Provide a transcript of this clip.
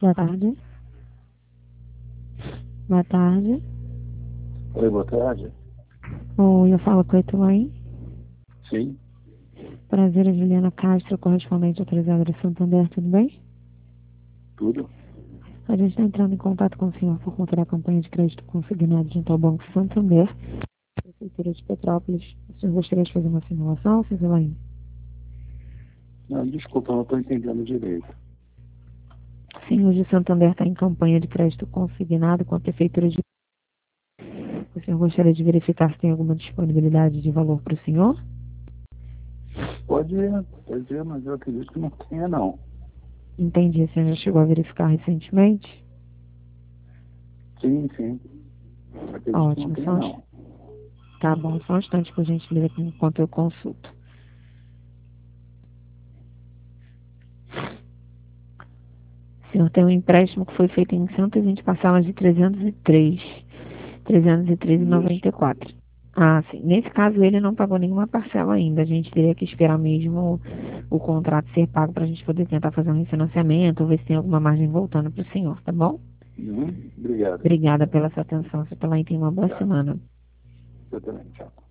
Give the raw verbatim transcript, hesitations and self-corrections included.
Boa tarde. Boa tarde. Oi, boa tarde. Oi, eu falo com a Ituaí. Sim, Prazer, é Juliana Castro, correspondente autorizada de Santander, tudo bem? tudo. A gente está entrando em contato com o senhor por conta da campanha de crédito consignado junto ao Banco Santander, Prefeitura de Petrópolis. O senhor gostaria de fazer uma simulação, senhor Elaine? Não, desculpa, eu não estou entendendo direito. Sim, hoje o Santander está em campanha de crédito consignado com a Prefeitura de... O senhor gostaria de verificar se tem alguma disponibilidade de valor para o senhor? Pode ir, pode ir, mas eu acredito que não tenha, não. Entendi, o senhor já chegou a verificar recentemente? Sim, sim. Acredito que não Ótimo, tenha, só um... não. Tá bom, só um instante, por gentileza, enquanto eu consulto. O senhor tem um empréstimo que foi feito em cento e vinte parcelas de trezentos e três, trezentos e treze vírgula Isso. noventa e quatro. Ah, sim. Nesse caso, ele não pagou nenhuma parcela ainda. A gente teria que esperar mesmo o, o contrato ser pago para a gente poder tentar fazer um refinanciamento ou ver se tem alguma margem voltando para o senhor, tá bom? Uhum. Obrigado. Obrigada pela sua atenção. Você também tem uma boa Tá. semana. Eu também, tchau.